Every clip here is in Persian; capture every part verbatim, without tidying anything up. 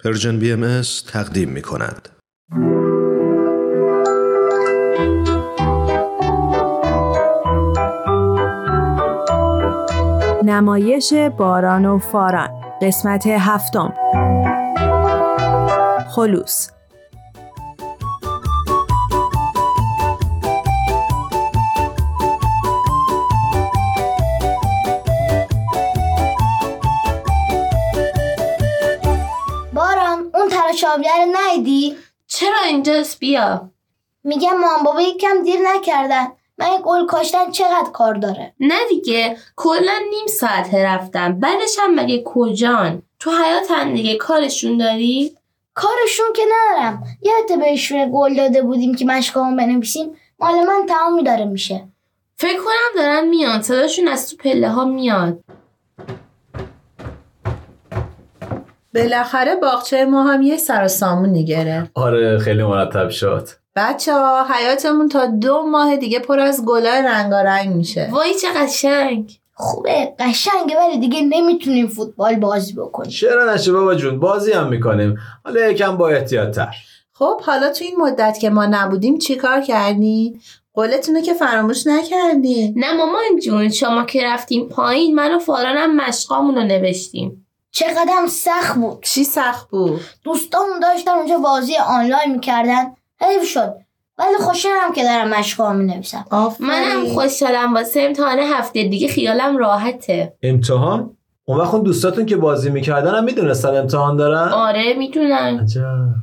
پرژن بی ام اس تقدیم می کند. نمایش باران و فاران، قسمت هفتم. خلوص. باران، اون تراشابیه رو ندیدی؟ چرا اینجاست؟ بیا. میگم مام بابا یکم دیر نکردن. من این گل کاشتن چقدر کار داره؟ نه دیگه، کلا نیم ساعت رفتم. بعدش هم مگه کجان؟ تو حیاتن دیگه. کارشون داری؟ کارشون که ندارم. یادت بهشون گل داده بودیم که مشقامون بنویسیم؟ مال من تمامی داره میشه. فکر کنم دارن میان. صداشون از تو پله ها میاد. بالاخره باغچه ما هم یه سر و سامونی گرفت. آره خیلی مرتب شد. بچه ها حیاتمون تا دو ماه دیگه پر از گلای رنگارنگ میشه. وای چه قشنگ. خوبه قشنگه، ولی دیگه نمیتونیم فوتبال بازی بکنیم. چرا نشه بابا جون، بازی هم میکنیم، حالا یکم با احتیاط تر. خب حالا تو این مدت که ما نبودیم چی کار کردی؟ قولتونو که فراموش نکردی؟ نه مامان جون، شما که رفتیم پایین من و فارانم مشقامون رو نوشتیم. چقدر سخت بود. چی سخت بود؟ دوستامون داشتن اونجا بازی آنلاین میکردن. حیف شد، ولی خوشحالم که دارم مشقام مینویسم. منم خوشحالم واسه امتحان هفته دیگه، خیالم راحته. امتحان؟ اون وقت اون دوستاتون که بازی میکردن هم میدونستن امتحان دارن؟ آره میدونن. عجب.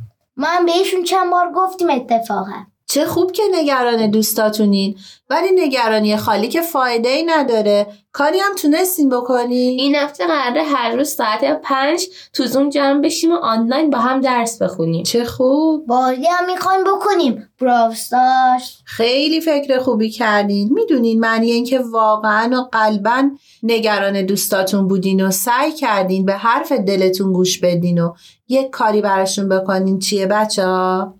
من بهشون چند بار گفتیم اتفاقا. چه خوب که نگران دوستاتونین، ولی نگرانی خالی که فایده ای نداره. کاری هم تونستین بکنی؟ این هفته قراره هر روز ساعت پنج تو زوم جمع بشیم و آنلاین با هم درس بخونیم. چه خوب. بازی هم میخوایم بکنیم، براو استارز. خیلی فکر خوبی کردین. میدونین معنی این که واقعا و قلبا نگران دوستاتون بودین و سعی کردین به حرف دلتون گوش بدین و یک کاری براشون بکنین چیه بچه ها؟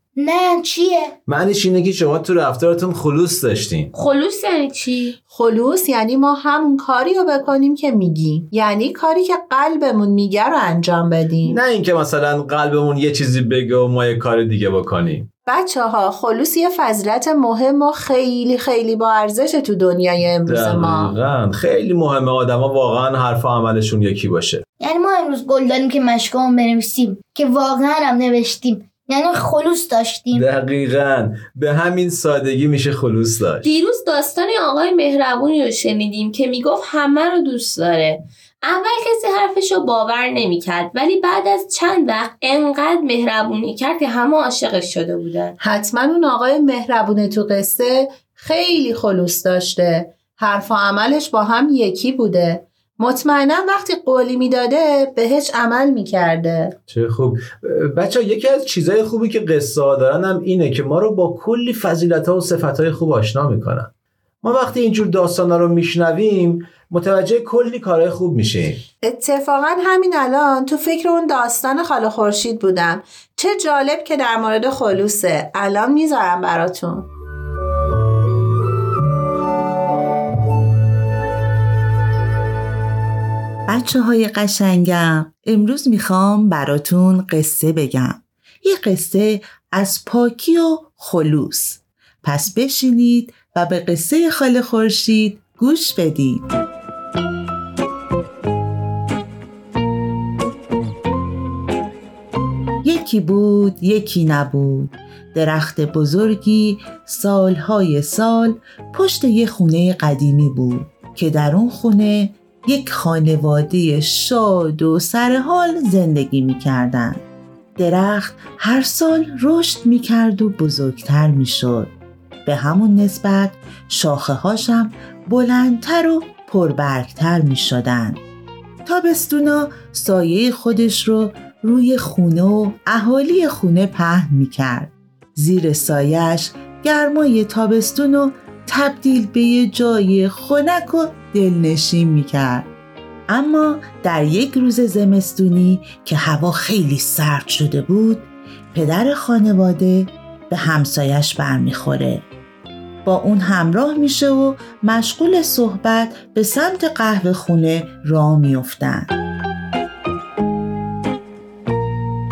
نه چیه؟ معنیش اینه که شما تو رفتارتون خلوص داشتین. خلوص یعنی چی؟ خلوص یعنی ما همون کاری رو بکنیم که میگیم، یعنی کاری که قلبمون میگه رو انجام بدیم، نه اینکه مثلا قلبمون یه چیزی بگه و ما یه کار دیگه بکنیم. بچه ها خلوص یه فضیلت مهم و خیلی خیلی با ارزش تو دنیای امروز ما. دقیقاً خیلی مهمه آدما واقعا حرف و عملشون یکی باشه. یعنی ما امروز گل دادیم که مشقامون بنویسیم که واقعا هم نوشتیم، یعنی خلوص داشتیم. دقیقاً به همین سادگی میشه خلوص داشت. دیروز داستان آقای مهربونی رو شنیدیم که میگفت همه رو دوست داره. اول کسی حرفش رو باور نمی‌کرد، ولی بعد از چند وقت انقدر مهربونی کرد که همه عاشقش شده بودن. حتما اون آقای مهربونه تو قصه خیلی خلوص داشته، حرف و عملش با هم یکی بوده. مطمئنا وقتی قولی میداده بهش عمل میکرده. چه خوب. بچه ها یکی از چیزای خوبی که قصه ها دارن هم اینه که ما رو با کلی فضیلت ها و صفت های خوب آشنا میکنن. ما وقتی اینجور داستان ها رو میشنویم متوجه کلی کارهای خوب میشیم. اتفاقا همین الان تو فکر اون داستان خاله خورشید بودم. چه جالب که در مورد خلوصه. الان میذارم براتون. بچه های قشنگم، امروز میخوام براتون قصه بگم. یه قصه از پاکی و خلوص. پس بشینید و به قصه خاله خورشید گوش بدید. یکی بود یکی نبود، درخت بزرگی سالهای سال پشت یه خونه قدیمی بود که در اون خونه یک خانواده شاد و سرحال زندگی می کردن. درخت هر سال رشد می کرد و بزرگتر می شد. به همون نسبت شاخه هاشم بلندتر و پربرگتر می شدن. تابستونا سایه خودش رو روی خونه و اهالی خونه پهن می کرد. زیر سایش گرمای تابستونو تبدیل به یه جای خنک و دلنشین میکرد. اما در یک روز زمستونی که هوا خیلی سرد شده بود، پدر خانواده به همسایش برمیخوره. با اون همراه میشه و مشغول صحبت به سمت قهوه خونه راه میافتن.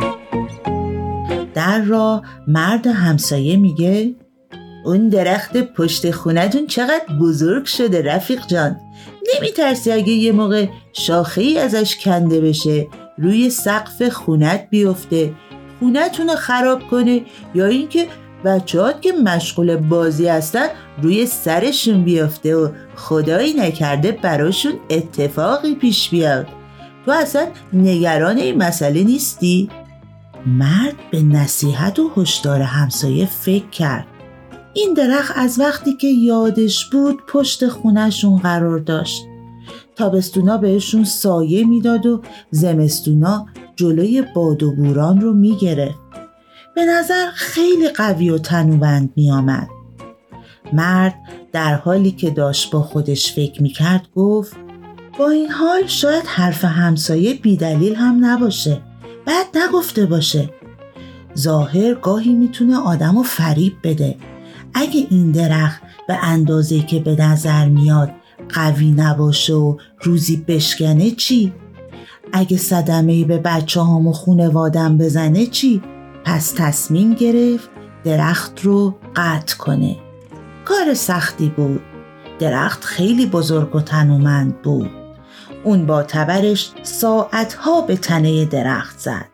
در راه مرد همسایه میگه اون درخت پشت خونتون چقدر بزرگ شده رفیق جان. نمیترسی اگه یه موقع شاخه ای ازش کنده بشه روی سقف خونت بیفته، خونتون رو خراب کنه، یا اینکه بچه‌هات که مشغول بازی هستن روی سرشون بیفته و خدایی نکرده براشون اتفاقی پیش بیاد؟ تو اصلا نگران این مسئله نیستی؟ مرد به نصیحت و هشدار همسایه فکر کرد. این درخت از وقتی که یادش بود پشت خونه‌شون قرار داشت. تابستونا بهشون سایه میداد و زمستونا جلوی باد و بوران رو میگرفت. به نظر خیلی قوی و تنومند می آمد. مرد در حالی که داشت با خودش فکر می کرد گفت با این حال شاید حرف همسایه بی دلیل هم نباشه، بعد نگفته باشه. ظاهر گاهی می تونه آدم رو فریب بده. اگه این درخت به اندازه که به نظر میاد قوی نباشه و روزی بشکنه چی؟ اگه صدمه‌ای به بچه هام و خونوادم بزنه چی؟ پس تصمیم گرفت درخت رو قطع کنه. کار سختی بود. درخت خیلی بزرگ و تنومند بود. اون با تبرش ساعتها به تنه درخت زد.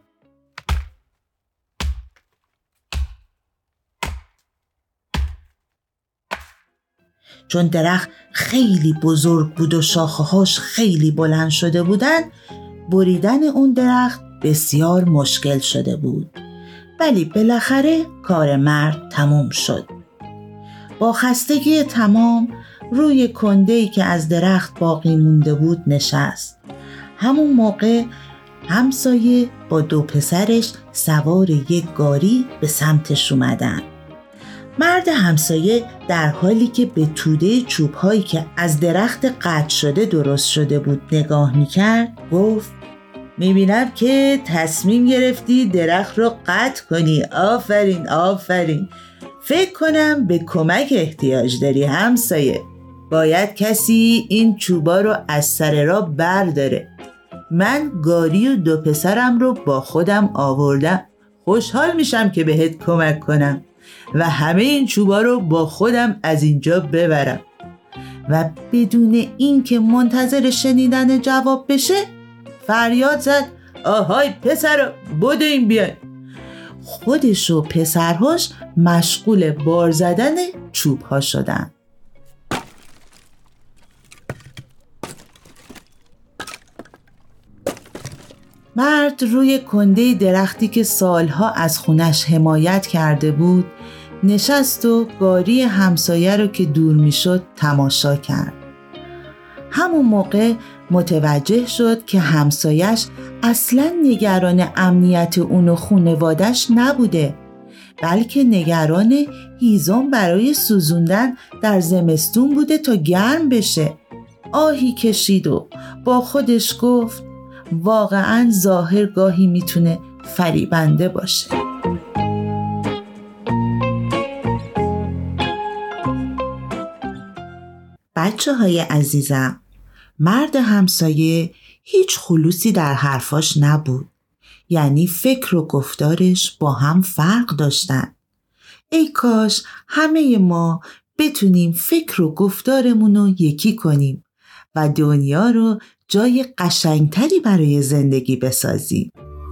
چون درخت خیلی بزرگ بود و شاخه‌هاش خیلی بلند شده بودن، بریدن اون درخت بسیار مشکل شده بود. ولی بالاخره کار مرد تموم شد. با خستگی تمام روی کنده‌ای که از درخت باقی مونده بود نشست. همون موقع همسایه با دو پسرش سوار یک گاری به سمتش اومدن. مرد همسایه در حالی که به توده چوب‌هایی که از درخت قطع شده درست شده بود نگاه می‌کرد گفت می‌بینم که تصمیم گرفتی درخت رو قطع کنی. آفرین آفرین. فکر کنم به کمک احتیاج داری همسایه. باید کسی این چوبا رو از سر راه برداره. من گاری و دو پسرم رو با خودم آوردم. خوشحال میشم که بهت کمک کنم و همه این چوبا رو با خودم از اینجا ببرم. و بدون اینکه منتظر شنیدن جواب بشه فریاد زد آهای پسرا بدوین بیاین. خودش و پسرهاش مشغول بار زدن چوبها شدن. مرد روی کنده درختی که سالها از خونش حمایت کرده بود نشست و گاری همسایه رو که دور می شد تماشا کرد. همون موقع متوجه شد که همسایش اصلاً نگران امنیت اون و خانواده‌اش نبوده، بلکه نگران هیزم برای سوزوندن در زمستون بوده تا گرم بشه. آهی کشید و با خودش گفت واقعاً ظاهر گاهی میتونه فریبنده باشه. بچه های عزیزم، مرد همسایه هیچ خلوصی در حرفاش نبود. یعنی فکر و گفتارش با هم فرق داشتن. ای کاش همه ما بتونیم فکر و گفتارمون رو یکی کنیم و دنیا رو جای قشنگتری برای زندگی بسازیم.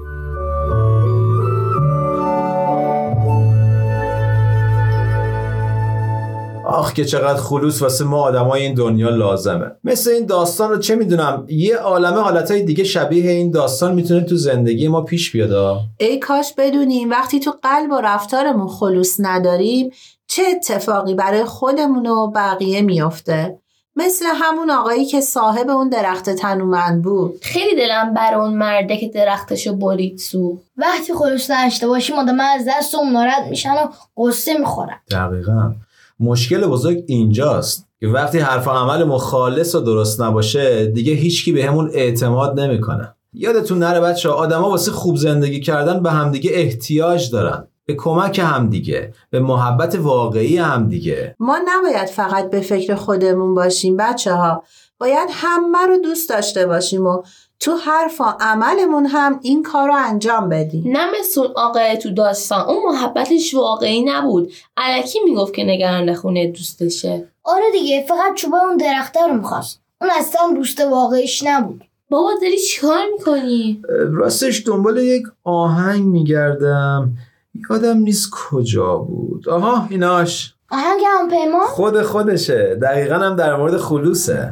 آخ که چقدر خلوص واسه ما آدمای این دنیا لازمه. مثل این داستان رو چه میدونم یه عالمه حالتهای دیگه شبیه این داستان میتونه تو زندگی ما پیش بیاد. ای کاش بدونیم وقتی تو قلب و رفتارمون خلوص نداریم چه اتفاقی برای خودمون و بقیه میافته. مثل همون آقایی که صاحب اون درخت تنومند بود. خیلی دلم بر اون مرده که درختشو برید سو. وقتی خلوص نداشته باشیم آدم از دستمون ناراحت میشن و قصه میخورن. دقیقاً. مشکل بزرگ اینجاست که وقتی حرف و عمل مخالص و درست نباشه دیگه هیچکی به همون اعتماد نمیکنه. یادتون نره بچه ها آدم ها واسه خوب زندگی کردن به همدیگه احتیاج دارن، به کمک همدیگه، به محبت واقعی همدیگه. ما نباید فقط به فکر خودمون باشیم بچه ها، باید همه رو دوست داشته باشیم و تو حرف و عملمون هم این کار رو انجام بدیم. نه مثل اون آقای تو داستان، اون محبتش واقعی نبود، الکی میگفت که نگران خونه دوستشه. آره دیگه، فقط چوبه اون درخته رو میخواست، اون اصلا دوست واقعیش نبود. بابا داری چیکار میکنی؟ راستش دنبال یک آهنگ میگردم، یادم نیست کجا بود. آها ایناش. آهنگ هم پیمان؟ خود خودشه، دقیقا هم در مورد خلوصه.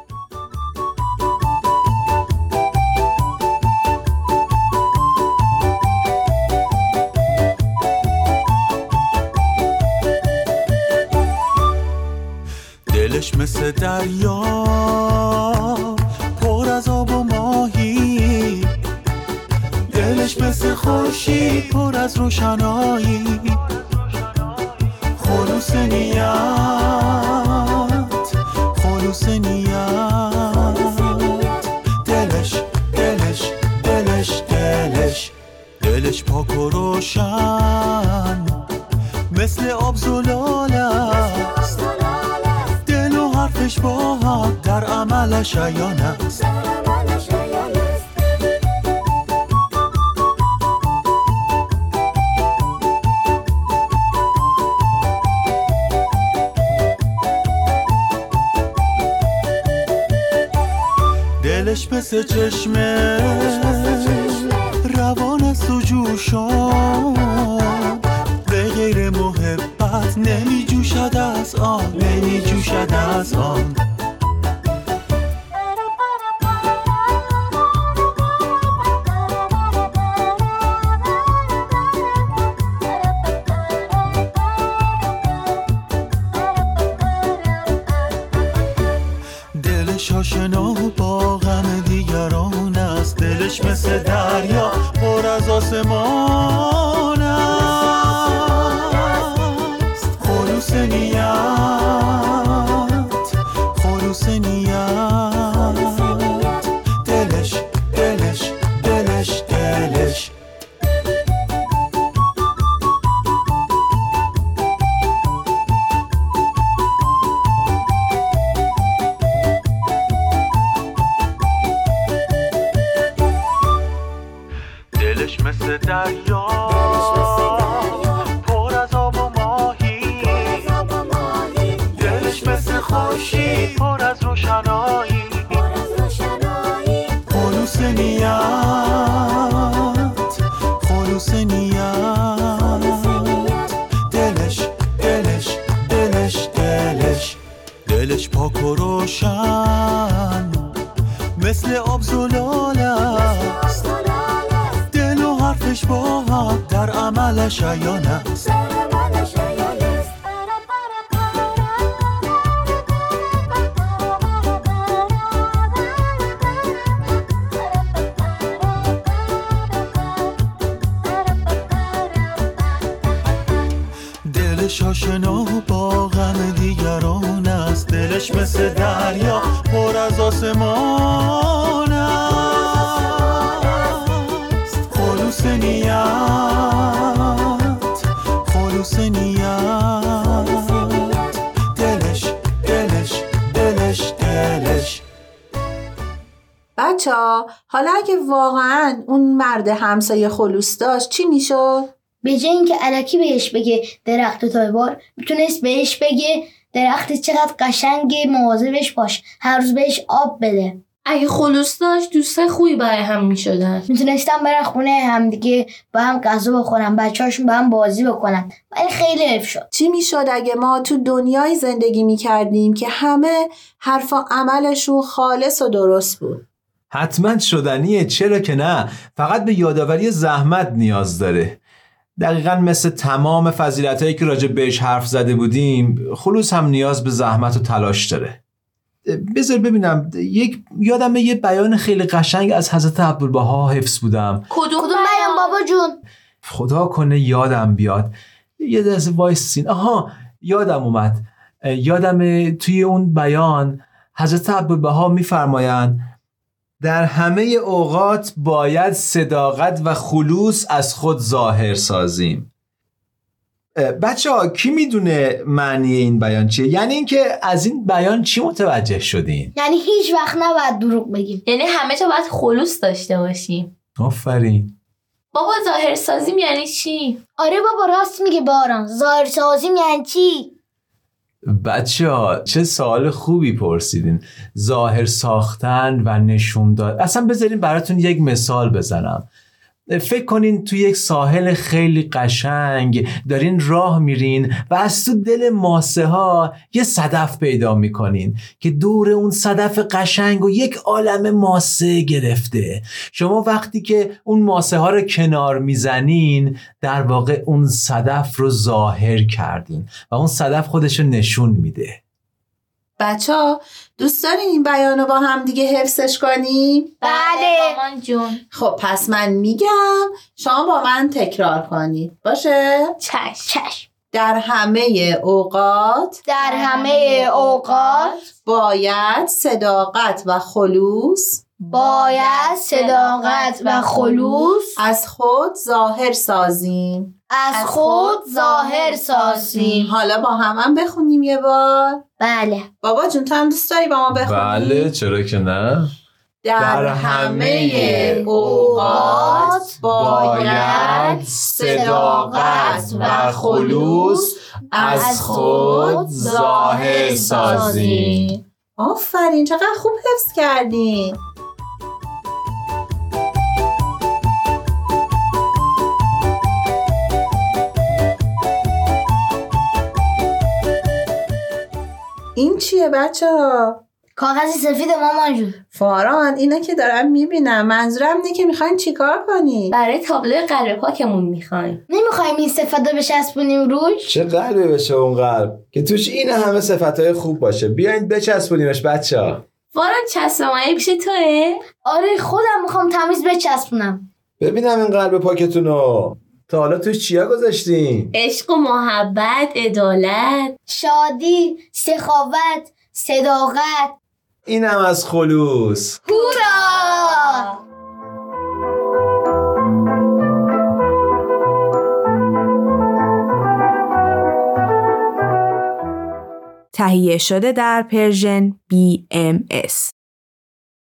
دلش مثل دریا پر از آب و ماهی، دلش مثل خورشید پر از روشنایی، خلوص نیت خلوص نیت، دلش دلش دلش دلش دلش پاک و روشن مثل آب زلاله است، دل و حرفش با هم در عملش عیان است. دلش مثل چشمه روان است و جوشان، به غیر محبت نمی جوشد از آن، نمی جوشد از آن. دلش آشنا با غم دیگران است، دلش مثل دریا پر از آسمان است، خلوص نیت خلوص نیت، دلش دلش دلش دلش دلش مثل دریا پر از آب و ماهی، دلش مثل خورشید پر از روشنایی، خلوص نیت خلوص نیت، دلش دلش دلش دلش دلش پاک و روشن مثل آب زلاله است، دل و حرفش با هم در عملش عیان است. دلش آشنا با غم دیگران است، دلش مثل دریا پر از آسمان است، خلوص نیت خلوص نیت، دلش دلش دلش دلش. بچه ها حالا اگه واقعا اون مرد همسایه خلوص داشت چی میشد؟ به جای اینکه الکی بهش بگه درخت تایوار، میتونست بهش بگه درخت چقدر قشنگه، مواظبش باش، هر روز بهش آب بده. اگه خلوص داشت دوستای خوبی برای هم میشدن، میتونستن برن خونه هم دیگه با هم غذا بخورن، بچه‌هاشون با هم بازی بکنن، ولی خیلی حیف شد. چی میشد اگه ما تو دنیای زندگی میکردیم که همه حرف و عملشون خالص و درست بود؟ حتما شدنیه، چرا که نه، فقط به یادآوری زحمت نیاز داره. دقیقاً مثل تمام فضیلتایی که راجع بهش حرف زده بودیم، خلوص هم نیاز به زحمت و تلاش داره. بذار ببینم، یک یادمه یه بیان خیلی قشنگ از حضرت عبدالبها حفظ بودم. کدوم کدوم بیان بابا جون؟ خدا کنه یادم بیاد. یه دست وایسین. آها یادم اومد. یادمه توی اون بیان حضرت عبدالبها میفرمایند در همه اوقات باید صداقت و خلوص از خود ظاهر سازیم. بچه ها کی میدونه معنی این بیان چیه؟ یعنی اینکه از این بیان چی متوجه شدین؟ یعنی هیچ وقت نباید دروغ بگیم. یعنی همه جا باید خلوص داشته باشیم. آفرین. بابا ظاهرسازیم یعنی چی؟ آره بابا راست میگه باران. ظاهرسازیم یعنی چی؟ بچه ها چه سوال خوبی پرسیدین. ظاهر ساختن و نشون داد. اصلا بذارین براتون یک مثال بزنم. فکر کنین توی یک ساحل خیلی قشنگ دارین راه میرین و از تو دل ماسه ها یه صدف پیدا میکنین که دور اون صدف قشنگ و یک عالم ماسه گرفته. شما وقتی که اون ماسه ها رو کنار میزنین در واقع اون صدف رو ظاهر کردین و اون صدف خودش رو نشون میده. بچه ها دوست دارین این بیان رو با هم دیگه حفظش کنیم؟ بله مامان جون. خب پس من میگم شما با من تکرار کنید. باشه؟ چشم چشم. در همه اوقات در همه اوقات باید صداقت و خلوص باید صداقت و خلوص از خود ظاهر سازیم. از خود ظاهر سازیم. حالا با هم هم بخونیم یه بار. بله. بابا جون تو هم دوست داری با ما بخونیم؟ بله چرا که نه. در همه اوقات باید صداقت و خلوص از خود ظاهر سازیم. آفرین چقدر خوب حفظ کردین. این چیه بچه ها؟ کاغذ سفید مامان جون. فاران اینا که دارم میبینم منظورم اینه که میخواین چیکار کنی؟ برای تابلو قلب پاکمون میخوایم. نمیخوایم این صفت رو بچسبونیم روش؟ چه قلبی بشه اون قلب که توش این همه صفتهای خوب باشه. بیاین بچسبونیمش بچه ها. وارن چسبمایی پیش توه؟ آره خودم میخوام تمیز بچسبونم. ببینم این قلب پاکتونو تا حالا توش چیا گذاشتین؟ عشق و محبت، عدالت، شادی، سخاوت، صداقت. اینم از خلوص. هورا! تهیه شده در پرژن بی ام اس.